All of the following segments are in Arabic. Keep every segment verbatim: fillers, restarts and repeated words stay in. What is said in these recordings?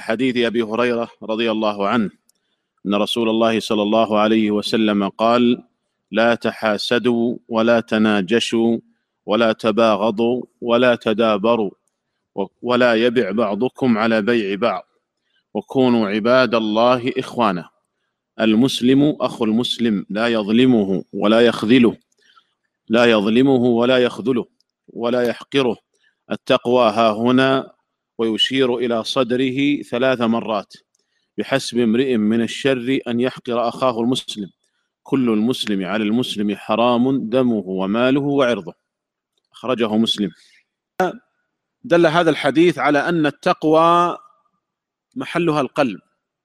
حديث أبي هريرة رضي الله عنه أن رسول الله صلى الله عليه وسلم قال: لا تحاسدوا ولا تناجشوا ولا تباغضوا ولا تدابروا ولا يبع بعضكم على بيع بعض وكونوا عباد الله إخوانا. المسلم أخو المسلم لا يظلمه ولا يخذله لا يظلمه ولا يخذله ولا يحقره. التقوى ها هنا، ويشير إلى صدره ثلاث مرات: بحسب امرئ من الشر أن يحقر أخاه المسلم، كل المسلم على المسلم حرام دمه وماله وعرضه. أخرجه مسلم. دل هذا الحديث على أن التقوى محلها القلب،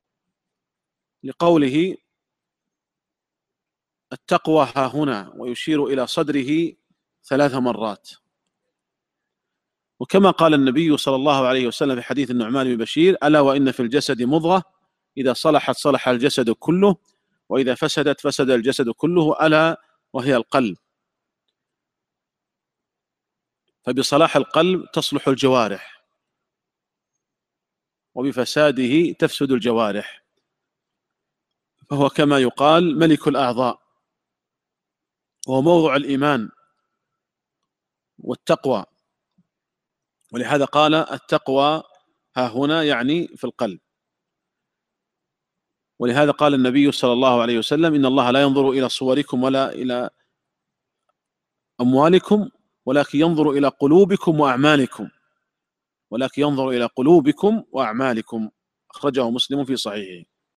لقوله التقوى ها هنا، ويشير إلى صدره ثلاث مرات. وكما قال النبي صلى الله عليه وسلم في حديث النعمان بن بشير: ألا وإن في الجسد مضغة إذا صلحت صلح الجسد كله وإذا فسدت فسد الجسد كله، ألا وهي القلب. فبصلاح القلب تصلح الجوارح، وبفساده تفسد الجوارح، فهو كما يقال ملك الأعضاء، وهو موضع الإيمان والتقوى. ولهذا قال التقوى ها هنا، يعني في القلب. ولهذا قال النبي صلى الله عليه وسلم: إن الله لا ينظر إلى صوركم ولا إلى أموالكم ولكن ينظر إلى قلوبكم وأعمالكم ولكن ينظر إلى قلوبكم وأعمالكم. أخرجه مسلم في صحيحه.